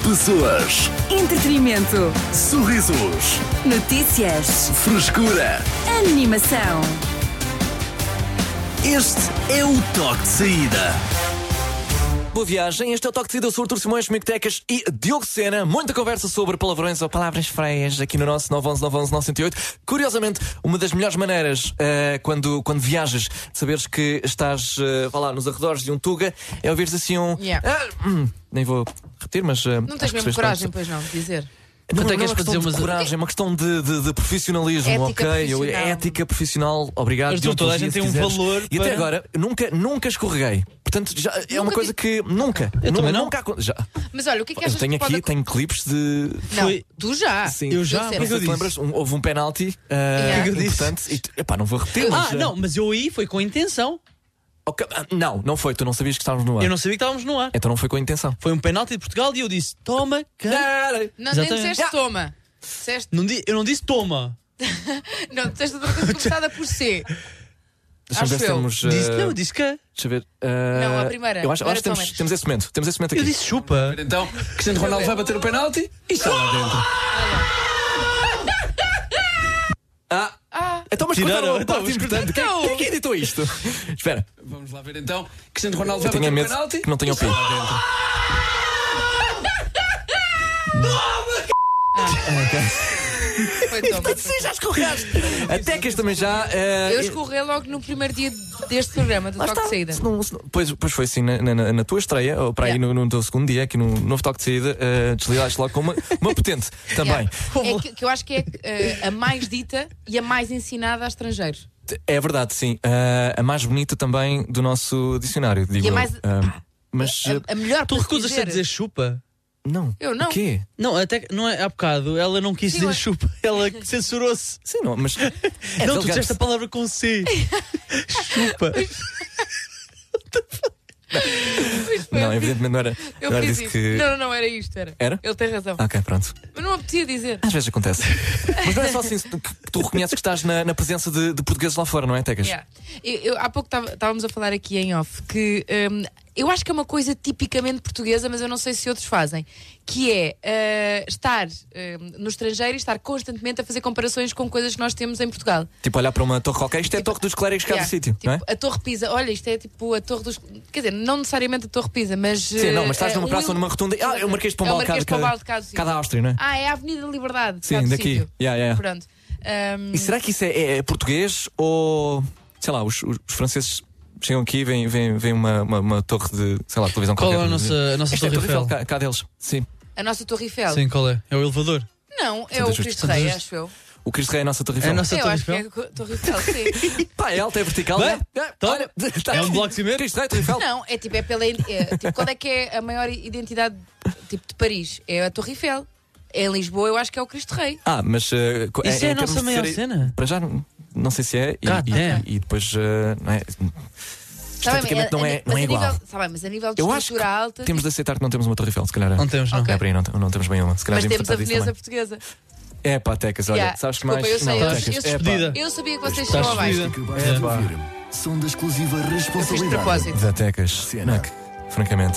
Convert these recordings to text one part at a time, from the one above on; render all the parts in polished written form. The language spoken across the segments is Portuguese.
Pessoas, Entretenimento. sorrisos, Notícias. frescura. Animação. Este é o toque de saída. Boa viagem, este é o Toque de Saída, eu sou Artur Simões, Mico Tecas e Diogo Sena. Muita conversa sobre palavrões ou palavras freias aqui no nosso 911-911-908. Curiosamente, uma das melhores maneiras quando viajas, de saberes que estás lá nos arredores de um Tuga, é ouvires assim um... Yeah. Nem vou repetir, mas... Não tens mesmo coragem, pois não, de dizer. Não, Quanto é não que é és uma para questão dizer de umas- coragem, é uma questão de profissionalismo, Ética ok? profissional. Ética profissional, obrigado. Artur, toda a gente tem um valor E para- até agora, nunca escorreguei. Portanto, já é uma coisa que nunca. Eu também não. Nunca já. Mas olha, o que é que Eu achas tenho que pode aqui, tenho clipes de. Não, Foi- tu já. Sim. Eu já, sei, mas não eu Te lembras? Houve um penalti Yeah. eu disse? importante. E, epá, não vou repetir. Mas, Não, mas eu aí foi com intenção. ok, não foi. Tu não sabias que estávamos no ar. Eu não sabia que estávamos no ar. Então não foi com intenção. Foi um penalti de Portugal e eu disse: toma, cara. Não, nem Exatamente. disseste toma. Disseste, Eu não disse toma. não, disseste outra coisa começada por C. Deixa-me ver Acho se eu. temos. Disse, não, eu disse que. Deixa eu ver. Não, a primeira. Eu acho que Primeira temos, toma. temos esse momento. Temos esse momento aqui. Eu disse chupa. Então, Cristiano Ronaldo vai bater o penalti e está lá dentro. Então, mas Tiraram, contaram a então, parte mas importante. Quem é que editou isto? Espera, Vamos lá ver então. Cristiano Ronaldo eu vai tinha bater o medo penalti que não tenha o pi. Foi toma. Sim, já escorregaste. Até que este também já. Eu escorrei logo no primeiro dia deste programa, do Toque de Saída. Pois foi assim, na tua estreia, ou para aí Yeah. no teu segundo dia, aqui no novo Toque de Saída, desligaste logo com uma potente também. Yeah. É que eu acho que é a mais dita e a mais ensinada a estrangeiros. É verdade, sim. A mais bonita também do nosso dicionário, digo E a eu. mais. Mas a melhor Tu para se recusas-te a dizer chupa? não. Eu não. O quê? Não, até que não é há bocado. Ela não quis Sim, dizer mas- chupa. Ela censurou-se. Sim, não, mas. Não, tu elegante. disseste a palavra com C. Chupa. Não, evidentemente não era, Eu não era fiz disso isto. que. Não, era isto. Era? Ele tem razão. Ok, pronto. Mas não apetecia dizer. Às vezes acontece. Mas não é só assim que tu reconheces que estás na presença de portugueses lá fora, não é, Tecas? Yeah. Há pouco estávamos a falar aqui em off que eu acho que é uma coisa tipicamente portuguesa, mas eu não sei se outros fazem, que é estar no estrangeiro e estar constantemente a fazer comparações com coisas que nós temos em Portugal. Tipo, olhar para uma torre qualquer, isto é a Torre dos Clérigos cá do Yeah. sítio, Tipo, não é? a Torre Pisa, olha, isto é tipo a Torre dos. Quer dizer, não necessariamente a Torre Pisa, mas. Sim, não, mas estás numa praça ou numa rotunda. É o Marquês de Pombal, é o Marquês de Pombal de Caso cada Áustria, não é? É a Avenida da Liberdade. Sim, cá do daqui. sítio. Yeah. Pronto. E será que isso é português ou, sei lá, os franceses chegam aqui e vêm uma torre de, sei lá, televisão Qual qualquer. é a nossa Esta é a Torre Eiffel? cá deles, sim. A nossa Torre Eiffel? Sim, qual é? É o elevador. Não, é Santa o Justa. Cristo Santa Rei, Justa. acho eu. O Cristo Rei é a nossa Torre É a Eiffel. nossa Eu Torre acho que é Eiffel. a Torre Eiffel, sim. Pá, é alta, é vertical. Bem, então, Olha, tá é um aqui. bloco de cimento? Cristo Rei, Torre Eiffel. Não, é tipo, tipo, qual é que é a maior identidade tipo, de Paris? É a Torre Eiffel. Em Lisboa eu acho que é o Cristo Rei. Mas Isso é a em termos nossa de maior ser- cena? Para já não sei se é. God damn. E depois não é. Tá bem, Esteticamente não é mas a igual. nível, tá bem, mas a nível de Eu acho que estrutura alta. temos de aceitar que não temos uma Torre Eiffel, se calhar. Não temos, não. Ok. É por aí, não temos bem uma. Se calhar Mas devíamos temos a tratar disso Veneza também. portuguesa. É pá, Tecas, olha, Yeah, sabes que desculpa, mais. eu sei, Não, eu- Tecas, eu- é pá. despedida. Eu sabia que vocês Estás chegam abaixo. despedida. Que vais ouvir são da exclusiva Eu fiz de responsabilidade propósito. Da Tecas, Cena. não é que, francamente.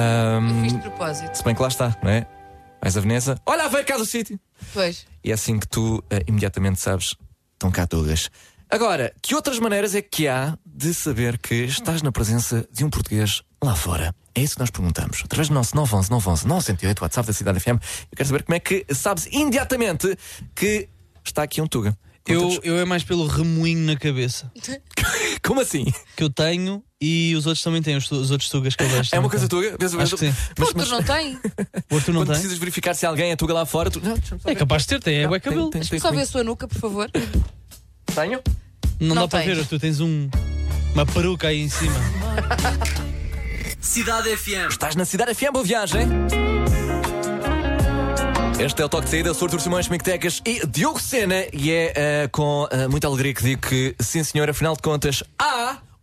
Eu fiz de propósito. Se bem que lá está, não é? Vais a Veneza, olha, veio cá do sítio. Pois. E é assim que tu imediatamente sabes, estão cá todas. Agora, que outras maneiras é que há de saber que estás na presença de um português lá fora? É isso que nós perguntamos. Através do nosso 911-911-908, WhatsApp da Cidade FM. Eu quero saber como é que sabes imediatamente que está aqui um Tuga. Conta-nos. Eu é mais pelo remoinho na cabeça Como assim? que eu tenho e os outros também têm, os outros tugas que eu vejo. É uma também coisa têm. Tuga? Acho que sim. Mas, Porque não tem. O Arthur não quando tem? precisas verificar se alguém é Tuga lá fora, tu... Não, deixa-me só É ver. capaz de ter, tem é bué cabelo. Tem Deixa-me só ver a sua nuca, por favor. Tenho? Não Não dá para tens. ver, Arthur, tens uma peruca aí em cima. Cidade FM. Estás na Cidade FM, boa viagem. Este é o Toque de Saída, eu sou Artur Simões, Mico Tecas e Diogo Sena. E é com muita alegria que digo que, sim senhor, afinal de contas, há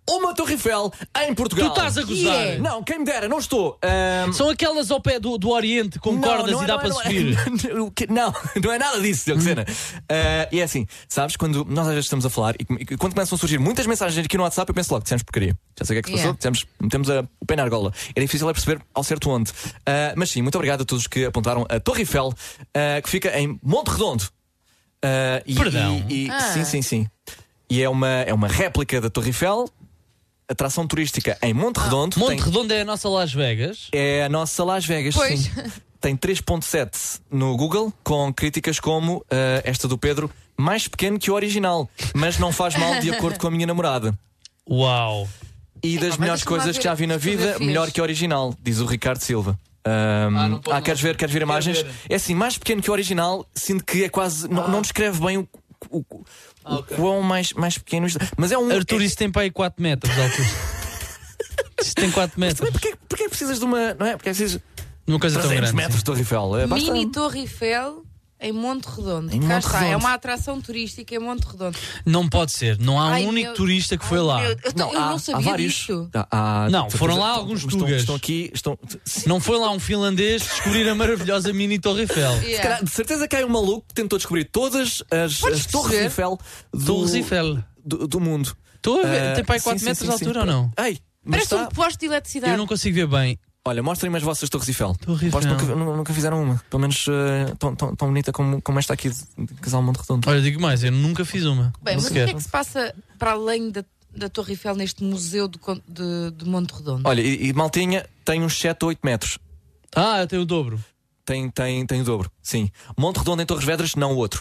uma Torre Eiffel em Portugal. Tu estás a gozar. é? Não, quem me dera, não estou. São aquelas ao pé do Oriente com cordas e dá para subir. Não é nada disso, Diogo Sena. E é assim, sabes, quando nós às vezes estamos a falar e quando começam a surgir muitas mensagens aqui no WhatsApp, eu penso logo, dissemos porcaria. Já sei o que é que se passou, metemos o pé na argola. É difícil perceber ao certo onde. Mas sim, muito obrigado a todos que apontaram a Torre Eiffel, que fica em Monte Redondo. Perdão. Sim. E é uma réplica da Torre Eiffel, atração turística em Monte Redondo. Monte Redondo é a nossa Las Vegas. É a nossa Las Vegas, Pois. sim. Tem 3.7 no Google, com críticas como esta do Pedro, mais pequeno que o original, mas não faz mal de acordo com a minha namorada. Uau. E das mas melhores deixa-me lá coisas ver que já vi na as vida, fotografias. melhor que o original, diz o Ricardo Silva. não pode, queres ver imagens? ver. É assim, mais pequeno que o original, sinto que é quase. Não descreve bem o quão mais pequeno isto. Mas é um. Arthur, isso tem para aí 4 metros de altura. Isto tem 4 Mas metros. também porquê precisas de uma. Não é? Porque precisas Numa coisa tão 300 grande. metros de Torre Eiffel. Basta- Mini Torre Eiffel em Monte Redondo. Em Cá Monte está, é Redondo. uma atração turística em Monte Redondo. Não pode ser. Não há um Ai, único meu- turista que foi lá. Eu não sabia vários. disso. Não, foram lá alguns tugas. Estão aqui. Não foi lá um finlandês descobrir a maravilhosa mini Torre Eiffel. Yeah. Se calhar, de certeza que há um maluco que tentou descobrir todas as Torres perceber? Eiffel Torres Eiffel. do mundo. Estou a ver. Tem para aí Sim, 4 sim, metros sim, de altura sim. ou não? Ei, mas Parece um poste de eletricidade. Eu não consigo ver bem. Olha, mostrem-me as vossas Torres Eiffel. Torre Aposto que Eiffel. nunca fizeram uma. Pelo menos tão bonita como esta aqui de Casal Monte Redondo. Olha, digo mais, eu nunca fiz uma. Bem, Não mas o que sequer. é que se passa para além da Torre Eiffel neste museu de Monte Redondo? Olha, e Maltinha tem uns 7 ou 8 metros. Ah, eu tenho o dobro. Tem o dobro, sim. Monte Redondo em Torres Vedras, não o outro.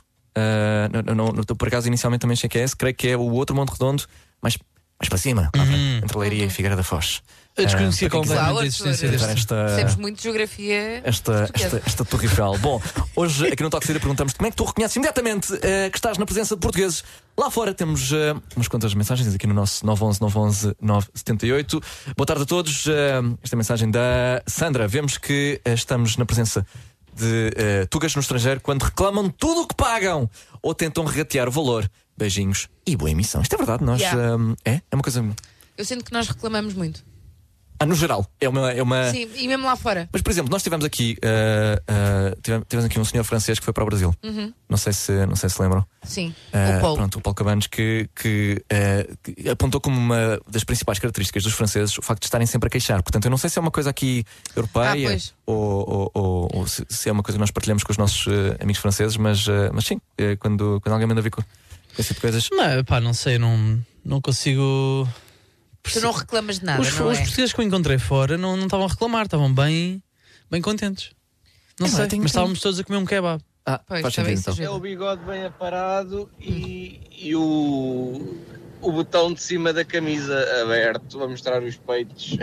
Por acaso, inicialmente também achei que é esse. Creio que é o outro Monte Redondo, mais para cima, lá entre Leiria e Figueira da Foz. Eu desconhecia para quem quiser completamente a Arthur, existência ver deste. Percebes muito de geografia portuguesa. esta Torre Eiffel. Bom, hoje aqui no Toque de Saída perguntamos como é que tu reconheces imediatamente que estás na presença de portugueses. Lá fora temos umas quantas mensagens aqui no nosso 911-911-978. Boa tarde a todos. Esta mensagem da Sandra. Vemos que estamos na presença de tugas no estrangeiro quando reclamam tudo o que pagam ou tentam regatear o valor. Beijinhos e boa emissão. Isto é verdade, nós é uma coisa. Eu sinto que nós reclamamos muito. No geral, é uma. Sim, e mesmo lá fora. Mas, por exemplo, nós tivemos aqui tivemos aqui um senhor francês que foi para o Brasil. Não sei se lembram. Sim, o Paulo. Pronto, o Paulo Cabanes que apontou como uma das principais características dos franceses o facto de estarem sempre a queixar. Portanto, eu não sei se é uma coisa aqui europeia pois. ou se é uma coisa que nós partilhamos com os nossos amigos franceses, mas sim, quando alguém manda vir com esse tipo de coisas. Não sei, não consigo. Tu não reclamas de nada, Os não é? portugueses que eu encontrei fora não estavam a reclamar, estavam bem contentes. Não sei, mas estávamos todos a comer um kebab. Pois, faz também sentido, então. É o bigode bem aparado e o botão de cima da camisa aberto a mostrar os peitos.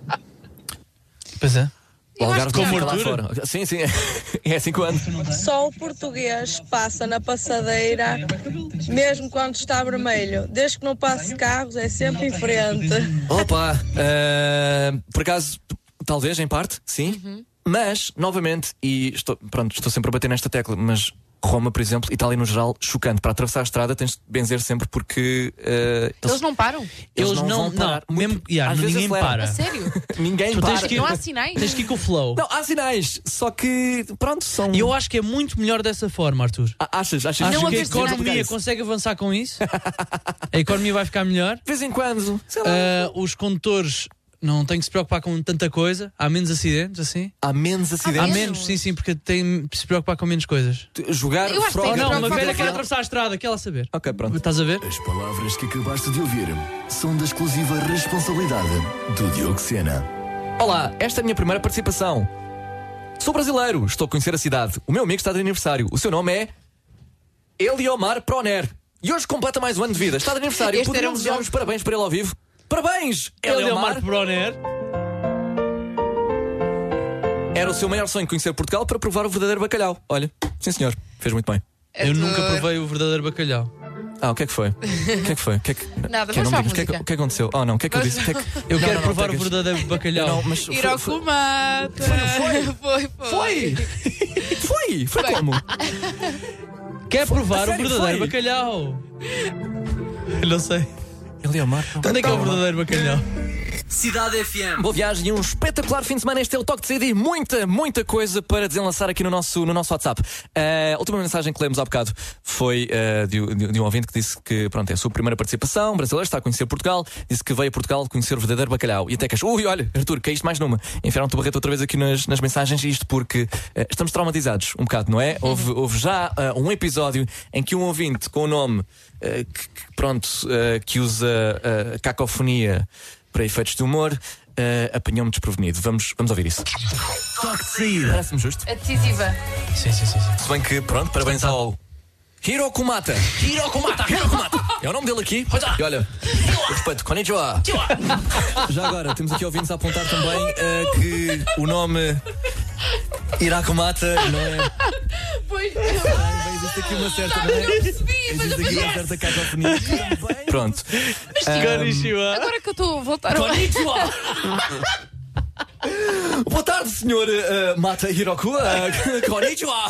Pois é. O Eu acho Algarve que fica já- lá fora. Sim, é 5 anos. Só o português passa na passadeira, mesmo quando está vermelho. Desde que não passe carros, é sempre em frente. Opa! Por acaso, talvez, em parte, sim. Mas, novamente, e estou sempre a bater nesta tecla, mas Roma, por exemplo, Itália no geral, chocante. Para atravessar a estrada tens de benzer sempre porque Eles não param? eles não vão parar. mesmo, Às vezes ninguém aceleram. para. A sério? Ninguém Tu tens para. que ir- Não há sinais? Tens que ir com o flow. Não, há sinais, só que pronto, são. E eu acho que é muito melhor dessa forma, Arthur. Achas Acho Não que a haver sinais. economia consegue avançar com isso. A economia vai ficar melhor. De vez em quando, sei lá. Os condutores não têm que se preocupar com tanta coisa. Há menos acidentes, assim. Há menos Há acidentes. menos, sim, porque têm que se preocupar com menos coisas. Jogar Eu acho que tem Ou que não, uma preocupar velha com quer o atravessar a estrada, quer ela saber. Ok, pronto. Estás a ver? As palavras que acabaste de ouvir são da exclusiva responsabilidade do Diogo Sena. Olá, esta é a minha primeira participação. Sou brasileiro, estou a conhecer a cidade. O meu amigo está de aniversário. O seu nome é Eliomar Proner. E hoje completa mais um ano de vida. Está de aniversário. Este era Poderiam um desejar jogo. os parabéns para ele ao vivo. Parabéns, Ele é o Eliomar. Marco Broner. Era o seu maior sonho conhecer Portugal para provar o verdadeiro bacalhau. Olha, sim senhor, fez muito bem. Eu nunca provei o verdadeiro bacalhau. O que é que foi? O que é que foi? Nada, Que vamos não para a me digas, o que música. é que aconteceu? Oh não, o que é que eu disse? O que é que- Eu Não, quero não, provar não, o verdadeiro bacalhau. Não, mas Ir ao Kumata. Foi. Foi como? Quer provar o sério, verdadeiro foi? bacalhau. Eu não sei. ali ao mar. Onde é que é o verdadeiro bacalhau? Cidade FM. Boa viagem e um espetacular fim de semana. Este é o Toque de Saída e muita coisa para desenlaçar aqui no nosso WhatsApp. A última mensagem que lemos há bocado foi de um ouvinte que disse que, pronto, é a sua primeira participação, brasileiro, está a conhecer Portugal, disse que veio a Portugal conhecer o verdadeiro bacalhau. E até que achou, olha, Arthur, caíste mais numa. Enfiaram-te o barreto outra vez aqui nas mensagens, isto porque estamos traumatizados um bocado, não é? Houve já um episódio em que um ouvinte com o nome que usa cacofonia para efeitos de humor, apanhou-me desprevenido. Vamos ouvir isso. Toque de saída. Parece-me justo. A decisiva. Sim. Se bem que, pronto, parabéns ao Hiroko Mata. É o nome dele aqui. E olha, respeito, konnichiwa. Já agora, temos aqui ouvintes a apontar também que o nome Hiroko Mata não é. Pois Existe aqui uma certa. Existe aqui uma certa cacofonia. Pronto. agora que eu estou a voltar ao Boa tarde, senhor Mata Hiroku. Konnichiwa.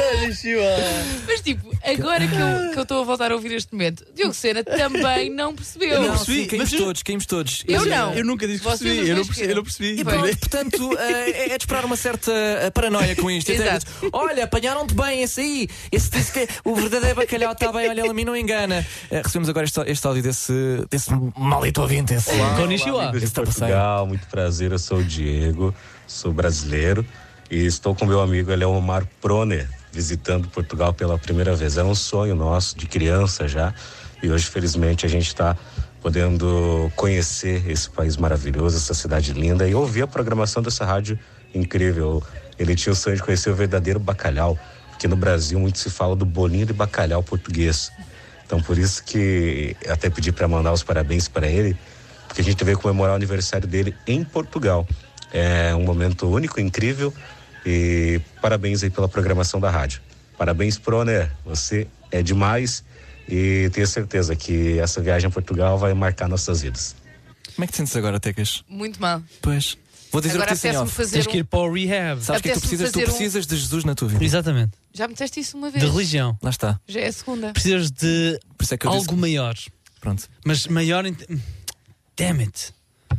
Mas tipo, agora que eu estou a voltar a ouvir este momento, Diogo Sena também não percebeu. Não percebi. Caímos todos. Eu não. Eu nunca disse que Vocês percebi. os dois Eu não percebi. E pronto, portanto, é de esperar uma certa paranoia com isto. Exato. Olha, apanharam-te bem esse aí. Esse disse que o verdadeiro bacalhau está bem, olha, ele a mim não engana. Recebemos agora este áudio desse maldito ouvinte. Konnichiwa. Amigos de Portugal, muito prazer, eu sou o Diego, sou brasileiro e estou com meu amigo, ele é o Omar Proner, visitando Portugal pela primeira vez. Era um sonho nosso, de criança já, e hoje felizmente a gente está podendo conhecer esse país maravilhoso, essa cidade linda e ouvir a programação dessa rádio incrível. Ele tinha o sonho de conhecer o verdadeiro bacalhau, porque no Brasil muito se fala do bolinho de bacalhau português. Então por isso que até pedi para mandar os parabéns para ele, porque a gente veio comemorar o aniversário dele em Portugal. É um momento único, incrível, e parabéns aí pela programação da rádio. Parabéns, Proner, você é demais e tenho certeza que essa viagem a Portugal vai marcar nossas vidas. Como é que te sentes agora, Tecas? Muito mal. Pois. Vou dizer Agora o que disse em apetece-me off. fazer Tens que ir para o rehab. Sabes o que é que tu precisas? Tu precisas de Jesus na tua vida. Exatamente. Já me disseste isso uma vez. De religião. Lá está. Já é a segunda. Precisas de Por isso é que eu disse algo maior. Pronto. Mas maior em... Damn it.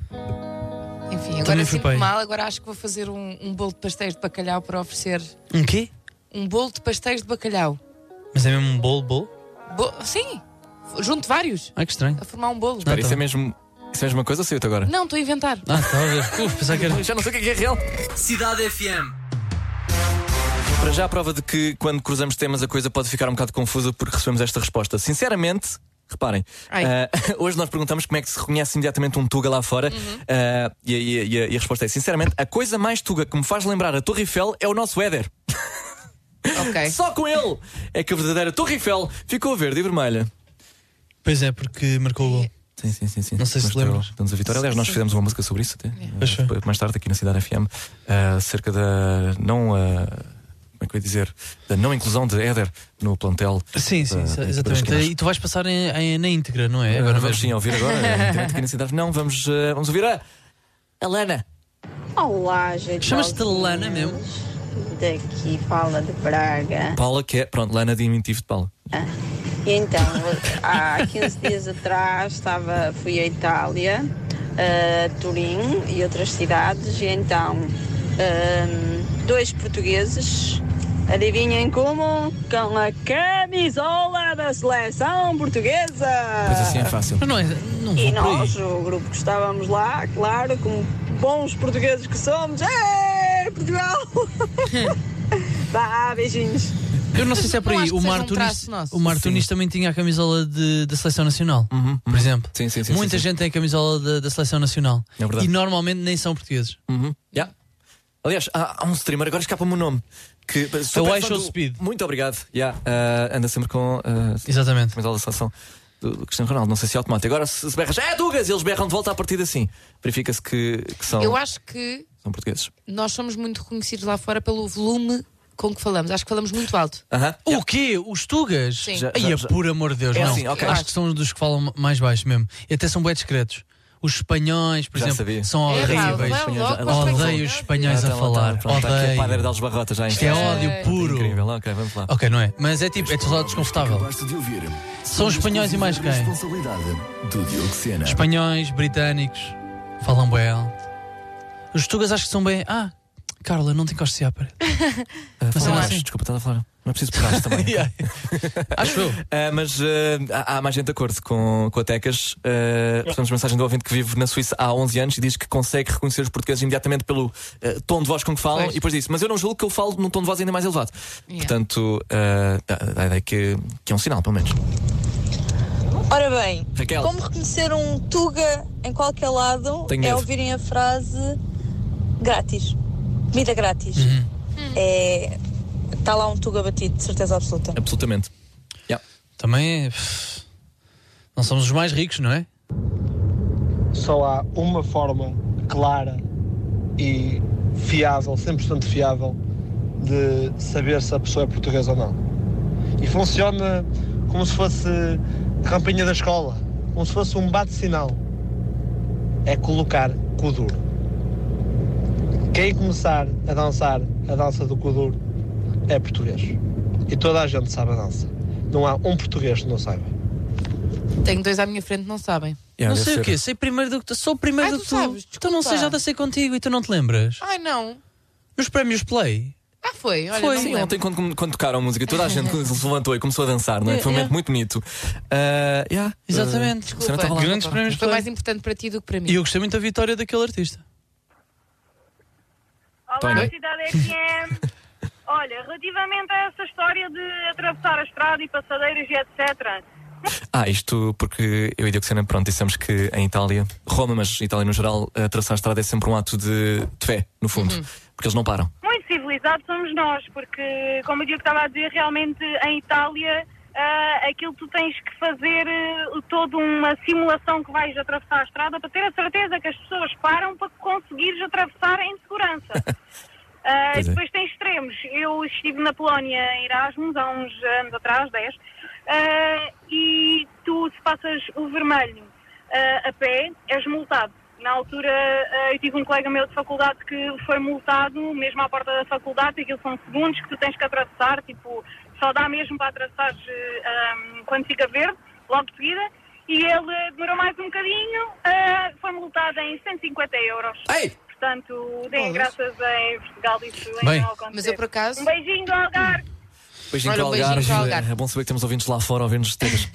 Enfim, agora Também fui sinto-me pai. mal. Agora acho que vou fazer um bolo de pastéis de bacalhau para oferecer. Um quê? Um bolo de pastéis de bacalhau. Mas é mesmo um bolo? Sim. Junto vários. Ai, que estranho. A formar um bolo. Espera, tá isso é bem. mesmo a mesma coisa ou saiu-te agora? Não, estou a inventar. Estava a ver. Pensava que era... Já não sei o que é real. Cidade FM. Para já a prova de que quando cruzamos temas a coisa pode ficar um bocado confusa porque recebemos esta resposta. Sinceramente, reparem, hoje nós perguntamos como é que se reconhece imediatamente um Tuga lá fora. E a resposta é, sinceramente, a coisa mais Tuga que me faz lembrar a Torre Eiffel é o nosso Éder. Ok. Só com ele é que a verdadeira Torre Eiffel ficou verde e vermelha. Pois é, porque marcou o gol. Sim. Não sei se lembras. Damos a vitória. Aliás, nós fizemos uma música sobre isso até. Mais tarde aqui na Cidade FM, acerca da como é que eu ia dizer? Da não inclusão de Éder no plantel. Sim, exatamente. E tu vais passar na íntegra, não é? Agora vamos sim ouvir agora. Aqui na Cidade. Não, vamos ouvir a Lana. Olá, gente. Chamas-te Lana mesmo? Daqui fala de Braga. Paula, que é, pronto, Lana diminutivo de Paula. E então, há 15 dias atrás fui à Itália, Turim e outras cidades, e então 2 portugueses, adivinhem como? Com a camisola da seleção portuguesa! Pois assim é fácil. Mas não vou E por aí. nós, o grupo que estávamos lá, claro, como bons portugueses que somos, Portugal! Vá, beijinhos! Eu não sei se é por Não aí. acho que O seja Mar um Tunis, traço nosso. o Mar Tunis também tinha a camisola da Seleção Nacional, por exemplo. Sim. Muita gente tem a camisola da Seleção Nacional. É verdade. E normalmente nem são portugueses. Aliás, há um streamer, agora escapa-me o nome. Que, É o iShow Speed. Muito obrigado. Anda sempre com Exatamente. a camisola da seleção do Cristiano Ronaldo. Não sei se é automático. Agora se berras, Tugas! Eles berram de volta a partir assim. Verifica-se que são, Eu acho que são portugueses. nós somos muito reconhecidos lá fora pelo volume com que falamos. Acho que falamos muito alto. O quê? Os Tugas? Sim. Já- Por amor de Deus, É não. assim, ok. Acho que são dos que falam mais baixo mesmo. E até são bem discretos. Os espanhóis, por Já exemplo, sabia. são horríveis. Odeio os espanhóis a falar. Odeio. Padre das barrotas já. Isto é ódio puro. Incrível, ok, vamos lá. Ok, não é? Mas é tipo, é só desconfortável. São os espanhóis e mais quem? Espanhóis, britânicos, falam bem alto. Os tugas acho que são bem. Carla, não te encostes à parede. Mas assim. Desculpa, estás a falar. Não é preciso parar também. Acho eu. Mas há mais gente de acordo com a Tecas. Recebemos mensagem do ouvinte que vive na Suíça há 11 anos e diz que consegue reconhecer os portugueses imediatamente pelo tom de voz com que falam. E depois disse, mas eu não julgo que eu falo num tom de voz ainda mais elevado. Portanto, a ideia que é um sinal, pelo menos. Ora bem, Raquel. Como reconhecer um tuga em qualquer lado é ouvirem a frase grátis. Comida grátis. Está lá um tuga batido, de certeza absoluta. Absolutamente. Também não somos os mais ricos, não é? Só há uma forma clara e fiável, 100% fiável, de saber se a pessoa é portuguesa ou não. E funciona como se fosse a campainha da escola, como se fosse um bate-sinal. É colocar cu duro. Quem começar a dançar a dança do cu duro é português. E toda a gente sabe a dança. Não há um português que não saiba. Tenho 2 à minha frente que não sabem. Não sei o quê, sei primeiro do que tu. Sou primeiro do que tu. Sabes, então não sei, já dancei contigo e tu não te lembras? Ai, não. Nos prémios Play. Foi. Olha, foi. Não Sim, ontem quando tocaram a música, toda a gente se levantou e começou a dançar, não é? Foi um momento muito bonito. Exatamente. Desculpa. Grandes prémios Foi Play. mais importante para ti do que para mim. E eu gostei muito da vitória daquele artista. Olá, Cidade FM. Olha, relativamente a essa história de atravessar a estrada e passadeiras e etc. Isto porque eu e Dioxena, pronto, dissemos que em Itália, Roma, mas Itália no geral, atravessar a estrada é sempre um ato de fé, no fundo, porque eles não param. Muito civilizados somos nós, porque, como o Diogo estava a dizer, realmente em Itália, aquilo tu tens que fazer toda uma simulação que vais atravessar a estrada para ter a certeza que as pessoas param para conseguires atravessar em segurança. Depois tem extremos. Eu estive na Polónia em Erasmus há uns anos atrás, 10, e tu, se passas o vermelho a pé, és multado. Na altura, eu tive um colega meu de faculdade que foi multado, mesmo à porta da faculdade, aquilo são segundos que tu tens que atravessar, tipo, só dá mesmo para atravessares quando fica verde, logo de seguida, e ele demorou mais um bocadinho, foi multado em 150 euros. Ei! Portanto, deem graças a Portugal isso Bem, não acontecer. Mas eu, por acaso... Um beijinho do Algarve. Beijinho para o Algarve. É bom saber que temos ouvintes lá fora ouvindo os temas.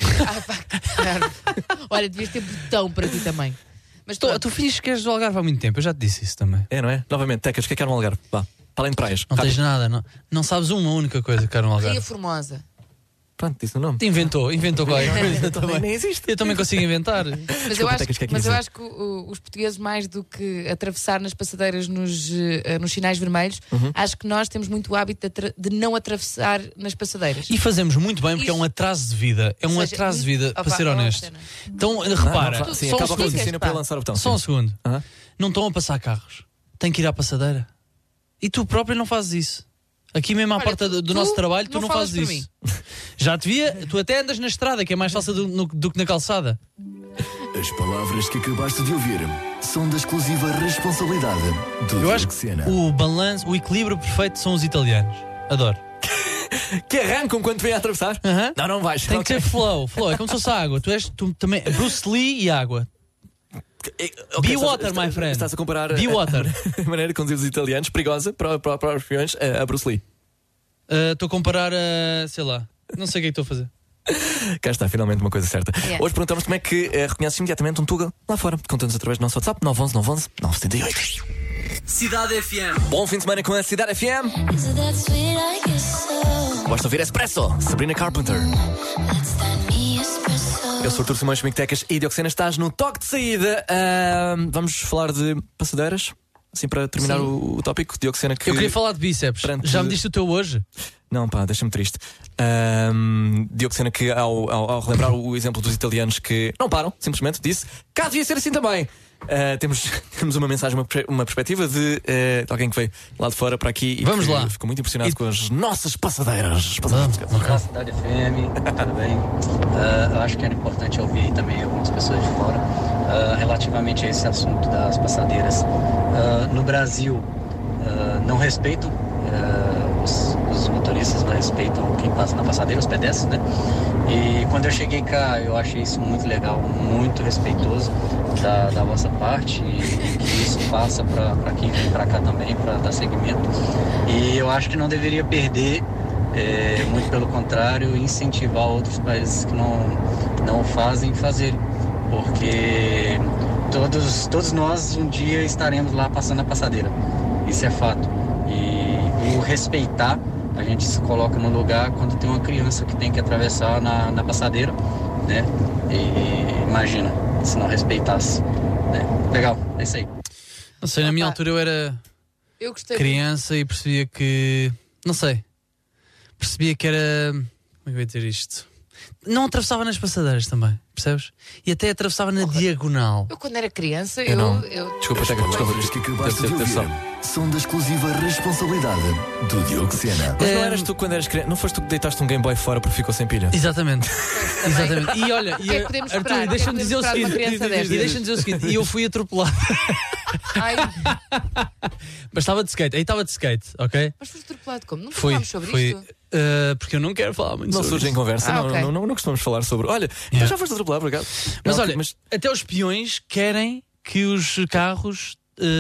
Olha, devias ter botão para ti também. Mas tu finges que és do Algarve há muito tempo, eu já te disse isso também. É, não é? Novamente, Tecas, o que é no Algarve? Vá, para além de praias. Não tens nada, não sabes uma única coisa que era no Algarve. Ria Formosa. Pronto, disse o nome. Inventou qualquer coisa também. Nem existe. Eu também consigo inventar. Mas eu acho que os portugueses, mais do que atravessar nas passadeiras nos sinais vermelhos, acho que nós temos muito o hábito de não atravessar nas passadeiras. E fazemos muito bem, porque é um atraso de vida. É um atraso de vida, para ser honesto. Então, repara, sim, acaba o raciocínio para lançar o botão. Só um segundo. Não estão a passar carros. Tem que ir à passadeira. E tu próprio não fazes isso. Aqui mesmo à porta do nosso trabalho, tu não fazes isso. Já te via, tu até andas na estrada, que é mais fácil do que na calçada. As palavras que acabaste de ouvir são da exclusiva responsabilidade do Eu acho que o balanço, o equilíbrio perfeito são os italianos. Adoro. Que arrancam quando vêm a atravessar? Não vais. Tem que ter flow, é como se fosse água. Tu também, Bruce Lee e água. Be water, my friend. Estás a comparar Be water. a maneira de conduzir os italianos, perigosa para os peões, a Bruce Lee. Estou a comparar sei lá, não sei o que é que estou a fazer. Cá está, finalmente uma coisa certa. Hoje perguntamos como é que reconheces imediatamente um tuga lá fora. Conta-nos através do nosso WhatsApp 911 911 978. Cidade FM. Bom fim de semana com a Cidade FM. Gosto de ouvir Expresso, Sabrina Carpenter. Eu sou o Artur Simões, Mictecas e Dioxena. Estás no toque de saída. Vamos falar de passadeiras, assim para terminar o tópico. Dioxena, que eu queria falar de bíceps. Já me diste o teu hoje? Não, pá, deixa-me triste. Dioxena, que ao relembrar o exemplo dos italianos que não param, simplesmente disse: cá devia ser assim também. Temos uma mensagem, uma perspectiva de alguém que veio lá de fora para aqui e Vamos lá. Ficou muito impressionado com as nossas passadeiras. Olá, Cidade FM, tudo bem? Eu acho que era importante ouvir também algumas pessoas de fora relativamente a esse assunto das passadeiras. No Brasil, não respeitam, os motoristas não respeitam quem passa na passadeira, os pedestres, né? E quando eu cheguei cá, eu achei isso muito legal, muito respeitoso da vossa parte, e que isso passa para quem vem para cá também, para dar seguimento. E eu acho que não deveria perder, muito pelo contrário, incentivar outros países que não fazem fazerem, porque todos nós um dia estaremos lá passando a passadeira, isso é fato. E o respeitar, a gente se coloca no lugar quando tem uma criança que tem que atravessar na passadeira, né? E imagina, se não respeitasse, né? Legal, é isso aí. Não sei, na minha altura eu era criança e percebia que... Não sei. Percebia que era... Como é que eu ia dizer isto? Não atravessava nas passadeiras também, percebes? E até atravessava na diagonal. Eu quando era criança, Desculpa, Palavras que acabaste de ouvir são da exclusiva responsabilidade do Diogo Sena. Mas não eras tu quando eras criança? Não foste tu que deitaste um Game Boy fora porque ficou sem pilha? Exatamente. Exatamente. E olha, Arthur, deixa-me dizer o seguinte. E eu fui atropelado. Mas estava de skate. Aí estava de skate, ok? Mas foste atropelado como? Não falámos sobre isto? Porque eu não quero falar muito sobre isso. Não surge em conversa, não costumamos falar sobre. Olha, já foste atropelado, obrigado. Mas olha, até os peões querem que os carros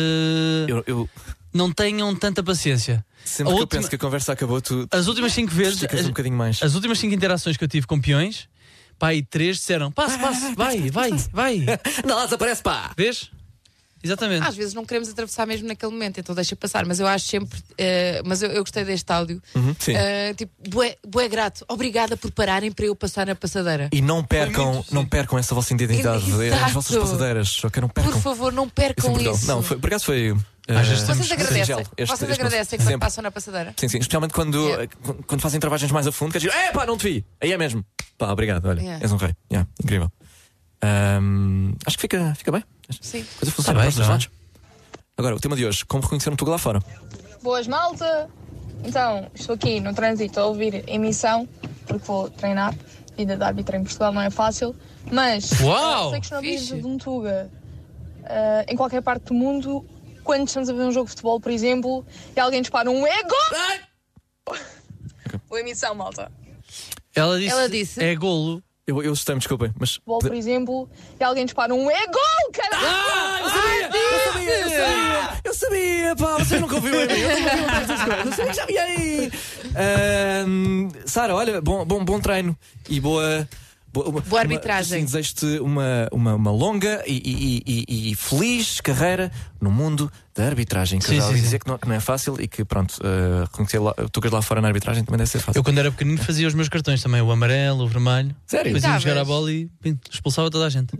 não tenham tanta paciência. Sempre que eu penso que a conversa acabou, as últimas 5 vezes, um bocadinho mais. As últimas 5 interações que eu tive com peões, pá, e 3 disseram: passe, vai. Não, desaparece, pá. Vês? Exatamente. Às vezes não queremos atravessar mesmo naquele momento, então deixa passar. Mas eu acho sempre. Mas eu gostei deste áudio. Sim. Tipo, bué grato. Obrigada por pararem para eu passar na passadeira. E não percam essa vossa identidade. As vossas passadeiras. Só que não percam. Por favor, não percam isso. Não, por acaso foi. Vocês agradecem quando passam na passadeira? Sim, especialmente quando fazem travagens mais a fundo, quer dizer, pá, não te vi. Aí é mesmo. Pá, obrigado, olha, és um rei. Incrível. Acho que fica bem. Sim. Coisa funciona para os dois lados. Agora, o tema de hoje: como reconhecer um Tuga lá fora? Boas, malta! Então, estou aqui no trânsito a ouvir a emissão, porque vou treinar. A vida de árbitro em Portugal não é fácil, mas sei que estão a ouvir de um Tuga em qualquer parte do mundo. Quando estamos a ver um jogo de futebol, por exemplo, e alguém dispara um gol! Boa emissão, malta. Ela disse é golo. Eu assustei-me, desculpem, mas... Futebol, por exemplo, e alguém dispara um gol, caralho! Eu sabia, pá, você nunca ouviu a mim. Eu sabia que já vi aí. Sara, olha, bom treino e boa arbitragem. Desejo-te uma longa e feliz carreira no mundo da arbitragem. Que eu já ouvi dizer que não é fácil e que, pronto, reconhecer Tugas lá fora na arbitragem também deve ser fácil. Eu, quando era pequenino, fazia os meus cartões também, o amarelo, o vermelho. Sério? Depois ia jogar a bola e expulsava toda a gente.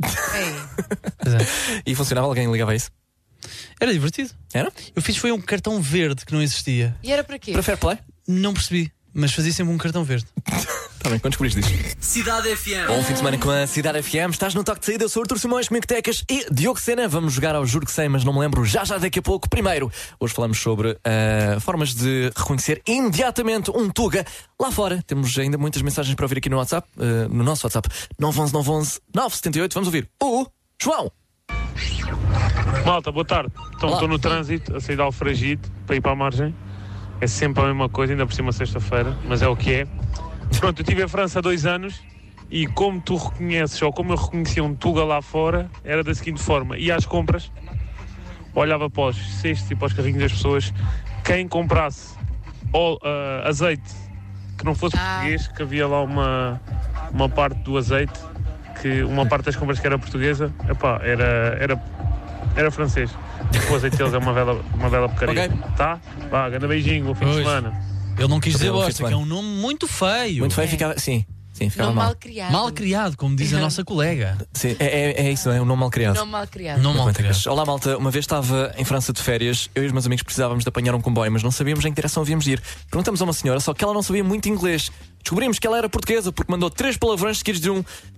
E funcionava? Alguém ligava a isso? Era divertido. Era? Eu foi um cartão verde que não existia. E era para quê? Para fair play? Não percebi, mas fazia sempre um cartão verde. Está bem, quando descobriste disso? Cidade FM. Bom fim de semana com a Cidade FM. Estás no toque de saída. Eu sou Artur Simões, comigo Tecas e Diogo Sena. Vamos jogar ao Juro que Sei, mas não me lembro já daqui a pouco. Primeiro, hoje falamos sobre formas de reconhecer imediatamente um Tuga lá fora. Temos ainda muitas mensagens para ouvir aqui no WhatsApp, no nosso WhatsApp 911 978. Vamos ouvir o João. Malta, boa tarde. Então estou no trânsito a sair de Alfragide para ir para a margem. É sempre a mesma coisa, ainda por cima sexta-feira, mas é o que é. Pronto, eu estive em França há 2 anos e como tu reconheces, ou como eu reconhecia um Tuga lá fora, era da seguinte forma: ia às compras, olhava para os cestos e para os carrinhos das pessoas, quem comprasse azeite que não fosse português, que havia lá uma parte do azeite, que uma parte das compras que era portuguesa, epá, era francês. O azeite deles é uma bela porcaria. Okay. Tá? Vá, grande beijinho, bom fim de semana. Ele não quis dizer bosta, que é um nome muito feio. Muito feio, ficava. Sim, ficava mal criado. Mal criado, como diz a nossa colega. Sim, é isso, é um nome mal criado. Nome mal criado. Olá, malta. Uma vez estava em França de férias, eu e os meus amigos precisávamos de apanhar um comboio, mas não sabíamos em que direção havíamos de ir. Perguntamos a uma senhora, só que ela não sabia muito inglês. Descobrimos que ela era portuguesa porque mandou 3 palavrões seguidos de um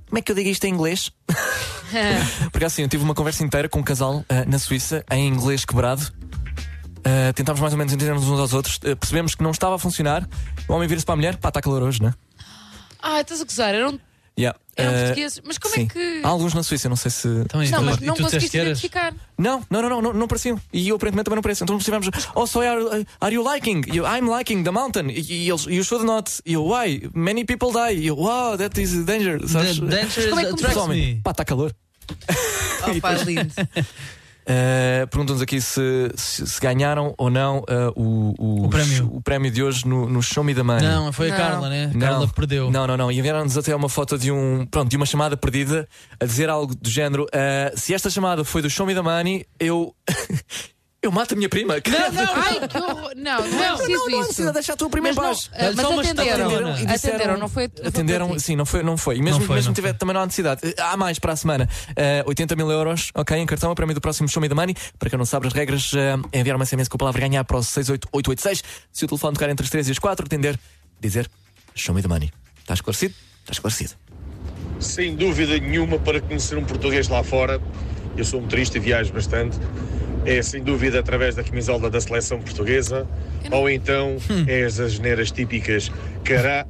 Como é que eu digo isto em inglês? Porque assim, eu tive uma conversa inteira com um casal na Suíça, em inglês quebrado. Tentámos mais ou menos entender-nos uns aos outros. Percebemos que não estava a funcionar. O homem vira-se para a mulher, pá, está calor hoje, não é? Estás a gozar, eram portugueses. Mas como sim. é que. Há alguns na Suíça, não sei se. Não, mas não conseguiste identificar. Não pareciam. E eu aparentemente também não pareço. Então estivemos, so are you liking? I'm liking the mountain. E eles, you should not. E eu, why? Many people die. E eu, wow, that is danger. Danger attracts me. Pá, está calor. Pá, lindo. Perguntam-nos aqui se ganharam ou não o prémio de hoje no Show Me the Money. Não, foi a Carla, né? A Carla perdeu. Não. E enviaram-nos até uma foto de uma chamada perdida a dizer algo do género: se esta chamada foi do Show Me the Money, eu mato a minha prima. Ai, que horror. Não é preciso isso. Não deixar a tua prima em paz. Mas atenderam, não foi? Atenderam, sim, não foi. E mesmo tiver também não há necessidade. Há mais para a semana. 80 mil euros, ok, em cartão, a prémio do próximo Show Me the Money. Para quem não sabe as regras, é enviar uma SMS com a palavra ganhar para o 68886. Se o telefone tocar entre as 3 e as 4, atender, dizer Show Me the Money. Está esclarecido? Está esclarecido. Sem dúvida nenhuma, para conhecer um português lá fora, eu sou motorista e viajo bastante. É sem dúvida através da camisola da seleção portuguesa, ou então é as asneiras típicas cará,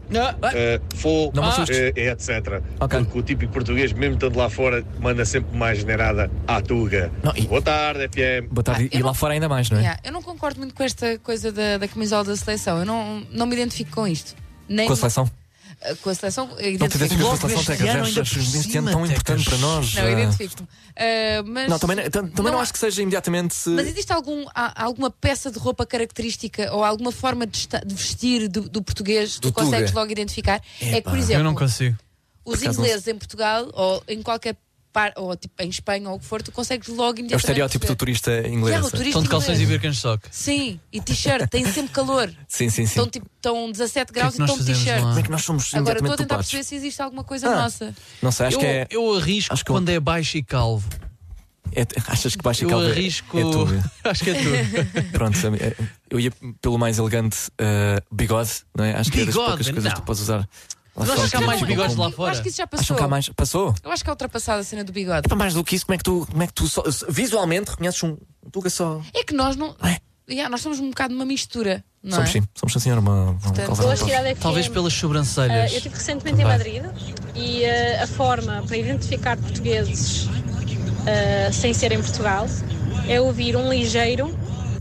etc. Okay. Porque o típico português, mesmo estando lá fora, manda sempre mais asneirada à tuga. Boa tarde, FM. Boa tarde. E lá fora ainda mais, não é? Eu não concordo muito com esta coisa da camisola da seleção. Eu não me identifico com isto. Nem com a seleção? Com a seleção, não te identificas com a seleção, Tecas. Este ano tão importante para nós. Não, identifico-me. Mas... Não, também não acho que seja imediatamente. Mas existe alguma peça de roupa característica ou alguma forma de vestir do português que tu consegues logo identificar? É que, por exemplo, eu não consigo. Os ingleses em Portugal ou em qualquer ou tipo em Espanha ou o que for, tu consegues logo imediatamente. É o estereótipo do turista inglês. Estão de calções e Birkenstock. Sim, e t-shirt, tem sempre calor. Sim. Estão 17 graus e estão de t-shirt. Como é que nós somos? Agora estou a tentar perceber se existe alguma coisa nossa. Não sei, acho que é. Eu arrisco quando é baixo e calvo. Achas que baixo e calvo arrisco... é tu? Acho que é tu. Pronto, eu ia pelo mais elegante bigode, não é? Acho que é das poucas coisas que tu podes usar. Mas achas que há mais bigodes lá fora? Eu acho que isso já passou. Passou? Eu acho que é ultrapassada a cena do bigode. Para mais do que isso, como é que tu só, visualmente reconheces um tuga só? É que nós não. Nós somos um bocado uma mistura. Não somos é? Somos sim, senhora, uma talvez pelas sobrancelhas. Eu estive recentemente em Madrid e a forma para identificar portugueses sem ser em Portugal é ouvir um ligeiro.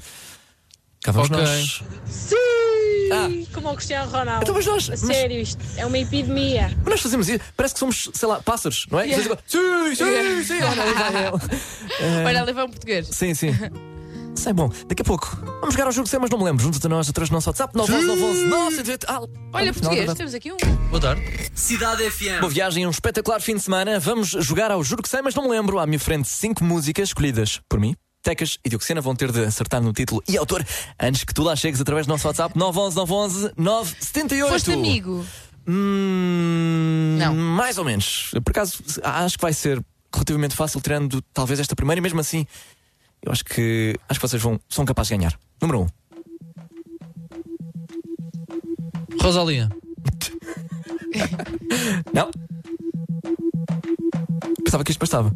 Cá vamos nós. Sim! Como o Cristiano Ronaldo. Então, mas sério, isto é uma epidemia. Mas nós fazemos isso, parece que somos, sei lá, pássaros, não é? Yeah. Sim. Olha, leva um português. Sim. Sei, bom, daqui a pouco vamos jogar ao jogo, sei, mas não me lembro. Junta-te a nós através do nosso WhatsApp 911 Olha, português, temos aqui um. Boa tarde. Cidade FM. Boa viagem, um espetacular fim de semana. Vamos jogar ao Juro que Sei, mas não me lembro. À minha frente 5 músicas escolhidas por mim. Tecas e Dioxena vão ter de acertar no título e autor antes que tu lá chegues através do nosso WhatsApp 911-911-978. Foste amigo? Não. Mais ou menos. Por acaso, acho que vai ser relativamente fácil, tirando talvez esta primeira, e mesmo assim, eu acho que vocês são capazes de ganhar. Número 1. Rosalia. Não. Pensava que isto bastava.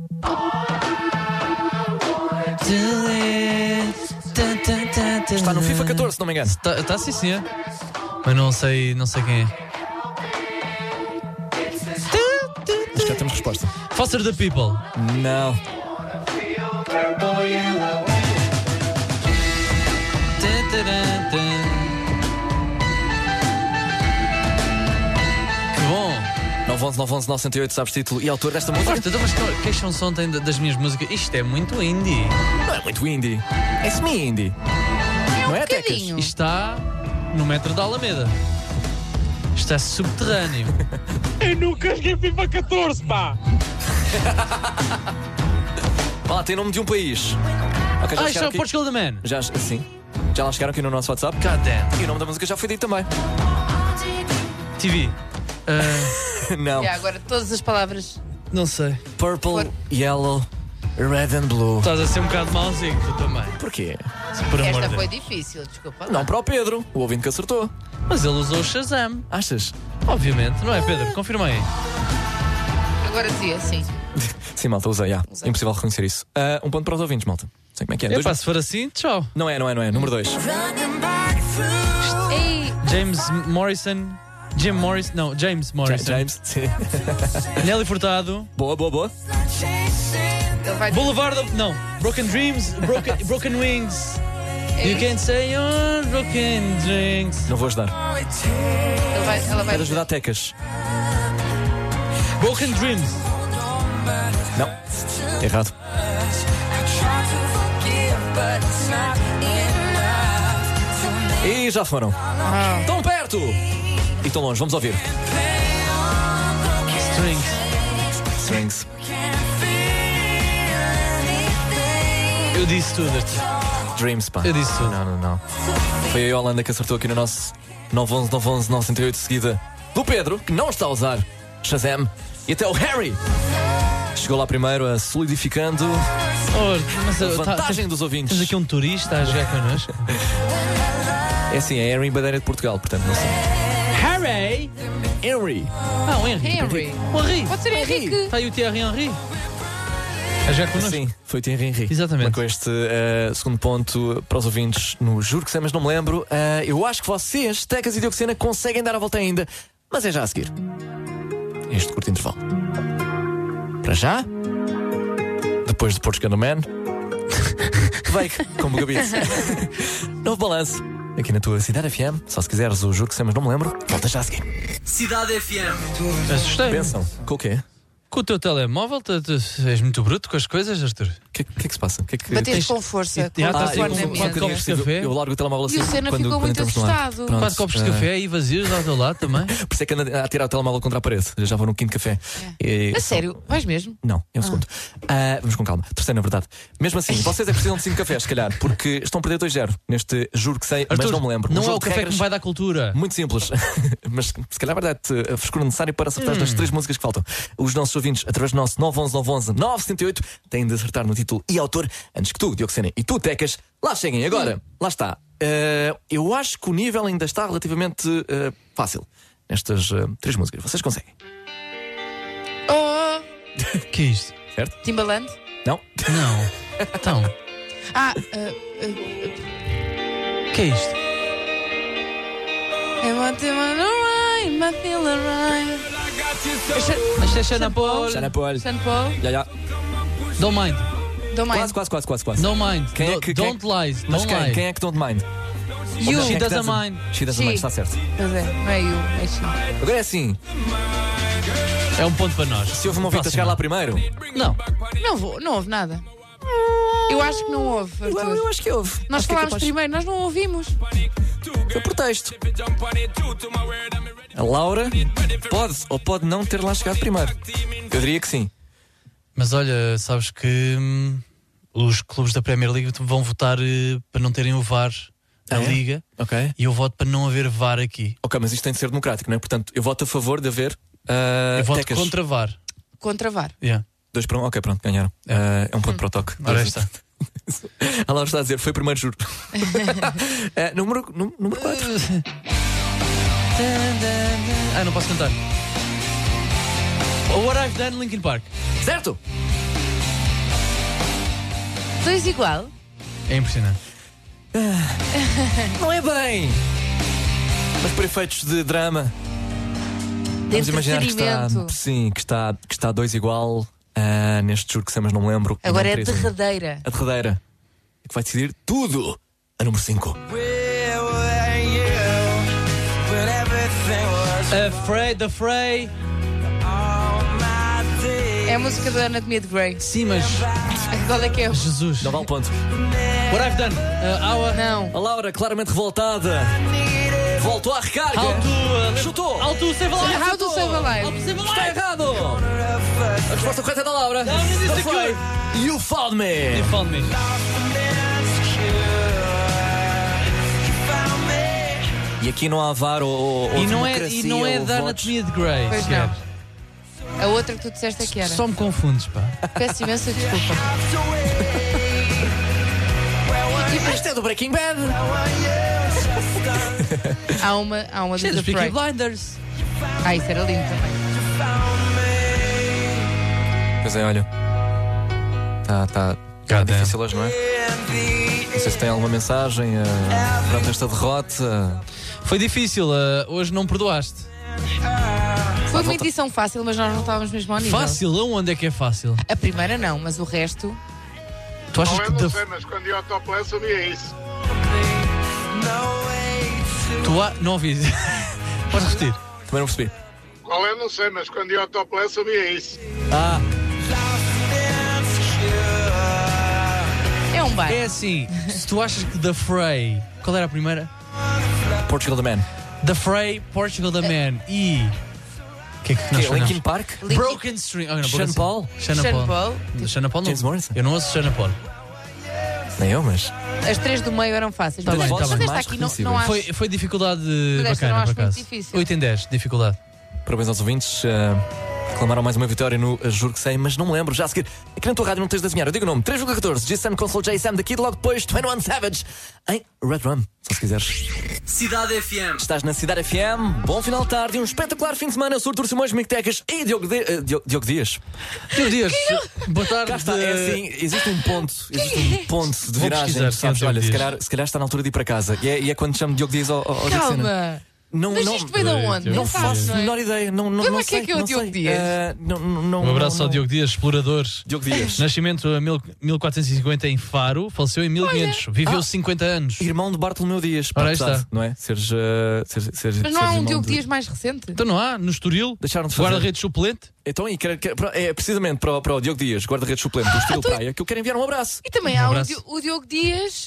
Está no FIFA 14, se não me engano. Está sim, senhor. Mas não sei quem é. Acho que já temos resposta. Foster the People. Não. Que bom. 911-908, sabes título e autor desta música? Mas queixam-se ontem das minhas músicas. Isto é muito indie. Não é muito indie. É semi-indie. Não é, Tecas? Isto está no metro da Alameda. Isto é subterrâneo. Eu nunca joguei FIFA 14, pá! Lá, tem nome de um país. Okay, isto é o Portugal the Man. Sim. Já lá chegaram aqui no nosso WhatsApp. God damn. E o nome da música já foi dito também. TV. Não. Agora todas as palavras. Não sei. Purple, yellow, red and blue. Estás a ser um bocado mauzinho, tu também. Porquê? Esta foi difícil, desculpa. Não para o Pedro, o ouvinte que acertou. Mas ele usou o Shazam. Achas? Obviamente, não é, Pedro? Confirma aí. Agora dizia, sim. Sim, malta, usei. Impossível reconhecer isso. Um ponto para os ouvintes, malta. Sei como é que é. Se for assim, tchau. Não é. Número 2. James Morrison. James Morrison. James, sim. Nelly Furtado. Boa. Boulevard of... Não. Broken Dreams. Broken Wings. You can say on broken drinks. Não vou ajudar. Ela vai Quero ajudar Tecas. Broken Dreams. Não. Errado. E já foram. Tão perto. E tão longe. Vamos ouvir. Strings. Eu disse tudo, Arthur. Dreams, pá. Eu disse tudo. Não. Foi a Yolanda que acertou aqui no nosso 911-911-908 seguida do Pedro, que não está a usar Shazam. E até o Harry chegou lá primeiro, a solidificando a vantagem dos ouvintes. Tens aqui um turista a jogar connosco. É assim, é Harry Bandeira de Portugal, portanto não sei. Harry. O Henry. Pode ser Henrique. Está aí o Thierry Henry a jogar connosco. Sim, foi o Thierry Henry. Exatamente. Com este segundo ponto para os ouvintes no Juro que Sei, mas não me lembro. Eu acho que vocês, Tecas e Dioxena, conseguem dar a volta ainda, mas é já a seguir. Este curto intervalo. Para já, depois de Portugal Man, vai como gabite. Novo balanço. Aqui na tua Cidade FM, só se quiseres o Juro que Sei, mas não me lembro, volta já a seguir. Cidade FM. Assustei. Pensam, com o quê? Com o teu telemóvel, tu és muito bruto com as coisas, Arthur. O que é que se passa? Bateste com força. Quatro copos de café. Eu largo o telemóvel assim. E o Senna ficou muito assustado. 4 copos de café aí vazios ao teu lado também. Por isso é que anda a tirar o telemóvel contra a parede. Eu já vou no quinto café. A sério? Vais mesmo? Não, é um segundo. Vamos com calma. Terceiro, na verdade. Mesmo assim, vocês é que precisam de 5 cafés, se calhar, porque estão a perder 2-0 neste Juro que Sei, Arthur, mas não me lembro. Não é o café que me vai dar cultura. Muito simples. Mas se calhar vai dar-te a frescura necessária para acertar nas 3 músicas que faltam. Os nossos ouvintes, através do nosso 911-911-978, têm de acertar no título e autor antes que tu, Dioxena, e tu, Tecas, lá cheguem. Agora, lá está. Eu acho que o nível ainda está relativamente fácil nestas 3 músicas. Vocês conseguem? Que é isto? Certo? Timbaland? Não. Então. Que é isto? Isto é Sean Paul. Já. Don't mind. Quase. No mind. Don't lie. Mas quem é que don't mind? She doesn't mind. She doesn't mind, está certo. Pois é, não é you, é she. Agora é assim. É um ponto para nós. Se houve uma ouvinte a chegar lá primeiro? Não houve nada. Eu acho que não houve. Eu acho que houve. Nós falámos primeiro, nós não ouvimos. Foi por texto. A Laura pode ou pode não ter lá chegado primeiro. Eu diria que sim. Mas olha, sabes que os clubes da Premier League vão votar para não terem o VAR na Liga. Ok. E eu voto para não haver VAR aqui. Ok, mas isto tem de ser democrático, não é? Portanto, eu voto a favor de haver eu voto Tecas. contra VAR. Contra VAR. 2 para 1, ok, pronto, ganharam. É um ponto para o toque. Ora está. A Laura está a dizer, foi primeiro juro. Número 4. Não posso cantar. What I've Done, Linkin Park. Certo! 2 igual. É impressionante. Não é bem! Mas por efeitos de drama, vamos imaginar que está 2 igual neste Juro que Sei, mas não me lembro. Agora é a derradeira. A derradeira. Que vai decidir tudo. A número 5. The Fray. É a música da Anatomia de Grey. Sim, mas qual é que é? Jesus. Não vale ponto. What I've Done. Não. A Laura, claramente revoltada, voltou à recarga. Chutou. How to Save a Life. How to Save a Life. Está errado. A resposta correta é da Laura. The Fray. You Found Me. You Found Me. E aqui não há VAR ou e não democracia, é da Anatomia de Grey. Pois não. A outra que tu disseste é que era. Só me confundes, pá. Peço imensa desculpa. Isto é do Breaking Bad. Há uma do The Peaky Fray. Blinders. Isso era lindo também. Pois é, olha. Tá difícil hoje, não é? Não sei se tem alguma mensagem perante esta derrota. Foi difícil, hoje não perdoaste. Foi uma edição fácil, mas nós não estávamos mesmo ao nível. Fácil? Aonde é que é fácil? A primeira não, mas o resto... Tu achas que... Não sei, mas quando ia ao topless sabia isso. Não ouvi. Podes repetir? Também não percebi. Qual é? Não sei, mas quando ia ao topless sabia isso. É um bar. É assim, se tu achas que The Fray... Qual era a primeira? Portugal The Man. The Fray, Portugal The Man e... O que é que nós chamamos? Linkin Park? Broken String. Sean Paul? Sean Paul não. James Morrison? Eu não ouço Sean Paul. Nem eu, mas... As 3 do meio eram fáceis. Tá mas bem. esta aqui não acho... Foi dificuldade bacana, por acaso. 8 em 10, dificuldade. Parabéns aos ouvintes. Reclamaram mais uma vitória no Juro que Sei, mas não me lembro. Já a seguir, aqui na tua rádio não tens de adivinhar. Eu digo o nome: 3,14, G-Sam, Console J-Sam, daqui logo depois, 21 Savage em Red Rum, só se quiseres. Cidade FM. Estás na Cidade FM, bom final de tarde e um espetacular fim de semana. Eu sou Artur Simões, Mictecas e Diogo Dias. Diogo Dias, boa tarde. Cá está, é assim, existe um ponto de viragem, sabes? Olha, se calhar está na altura de ir para casa. E é quando chamo Diogo Dias ao Calma. Mas isto veio de onde? Não faço a menor ideia. Não sei. O que é o Diogo Dias? Um abraço ao Diogo Dias, explorador. Diogo Dias. Nascimento a 1450 em Faro, faleceu em 1500. Viveu 50 anos. Irmão de Bartolomeu Dias. Ora, aí está. Não é? Mas não há um Diogo Dias mais recente? Então não há, no Estoril. Deixaram de fazer. Guarda-redes suplente. Então, é precisamente para o Diogo Dias, guarda-redes suplente do Estoril Praia, que eu quero enviar um abraço. E também há o Diogo Dias,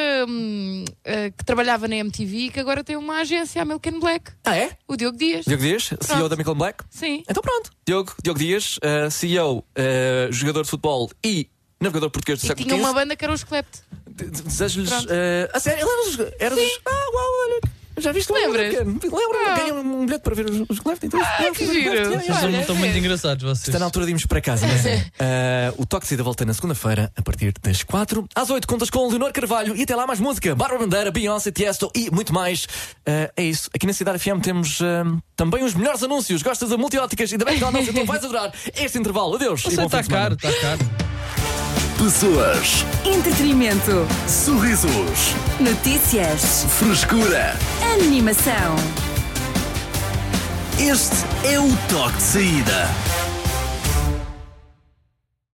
que trabalhava na MTV e que agora tem uma agência, a Milk and Black. Ah, é? O Diogo Dias. Diogo Dias, CEO da Milk and Black? Sim. Então pronto. Diogo Dias, CEO, jogador de futebol e navegador português do século XV. Tinha uma banda que era os Clept. Desejo-lhes... a sério, era dos... Uau, olha... Já viste? Lembras? Ganhei um bilhete para ver os Cleft. Que giro. Estão muito engraçados vocês. Está na altura de irmos para casa, mas o Toque de Saída volta na segunda-feira, a partir das 4 às 8. Contas com Leonor Carvalho e até lá mais música. Bárbara Bandeira, Beyoncé, Tiesto e muito mais. É isso. Aqui na Cidade FM temos também os melhores anúncios. Gostas da Multióticas e da Bem Anúncio, então vais adorar este intervalo. Adeus. Está caro, está caro. Pessoas, entretenimento, sorrisos, notícias, frescura, animação. Este é o Toque de Saída.